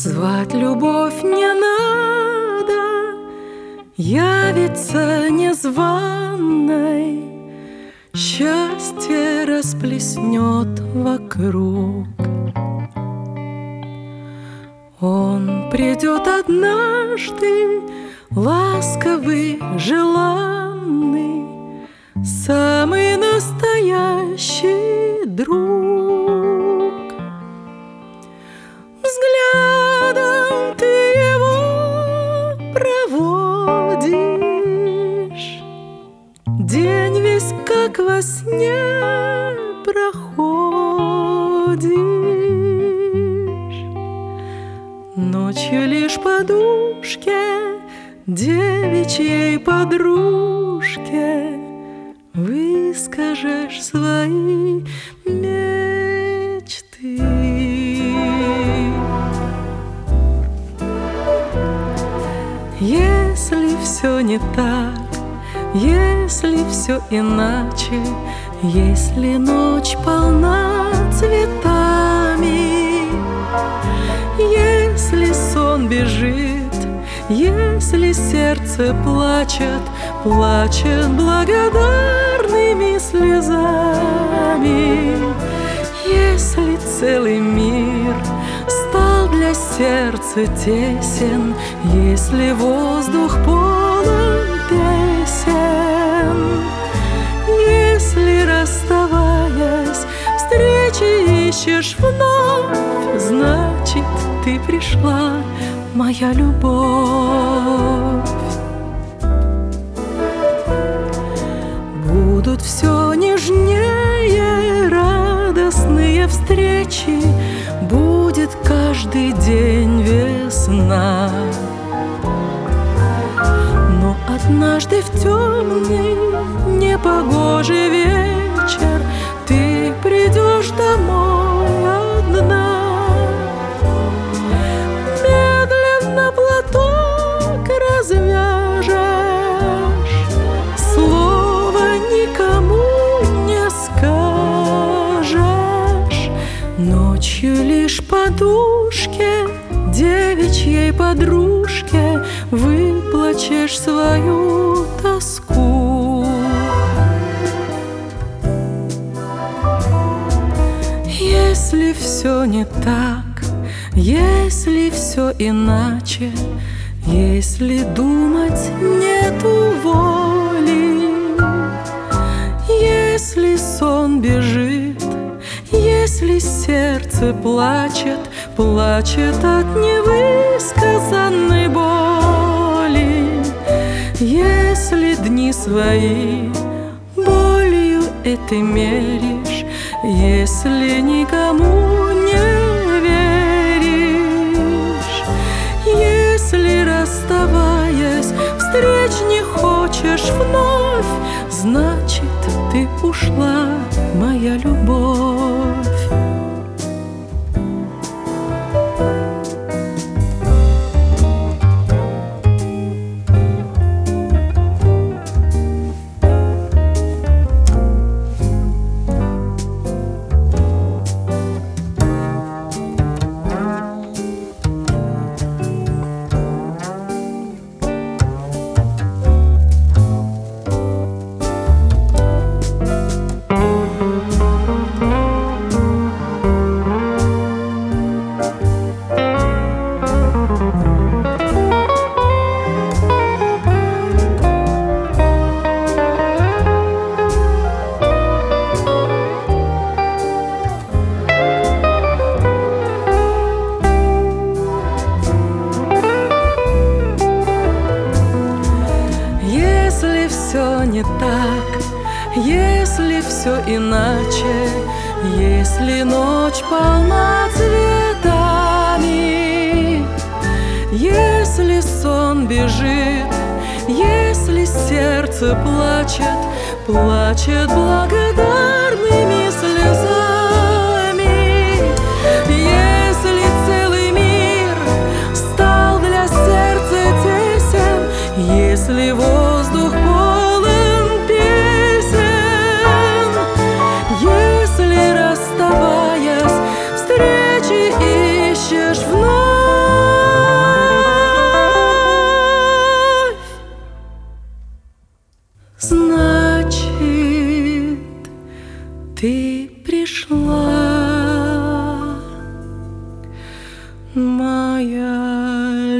Звать любовь не надо, явится незваной, счастье расплеснет вокруг. Он придет однажды, ласковый, желанный, самый настоящий друг. Взглядом ты его проводишь, день весь как во сне проходишь, ночью лишь подушке, девичьей подружке, выскажешь свои мечты. Если все не так, если все иначе, если ночь полна цветами, если сон бежит, если сердце плачет, плачет благодарными слезами, если целый мир стал для сердца тесен, если воздух полон песен, если, расставаясь, встречи ищешь вновь, значит, ты пришла, моя любовь. Будут все нежнее радостные встречи, будет каждый день весна. Но однажды в темный непогожий вечер ты придешь домой одна. Медленно платок развяжешь, слова никому не скажешь, ночью лишь подушке, девичьей подружке, выплачешь свою тоску. Если все не так, если все иначе, если думать нету воли, если сон бежит, если сердце плачет, плачет от невысказанной боли, если дни свои болью этой меришь, если никому не веришь, если, расставаясь, встреч не хочешь вновь, значит, ты ушла, моя любовь. Все не так, если все иначе, если ночь полна цветами, если сон бежит, если сердце плачет, плачет благодарными слезами, если целый мир стал для сердца тесен, если воздух полон песен, если, расставаясь, встречи ищешь вновь, моя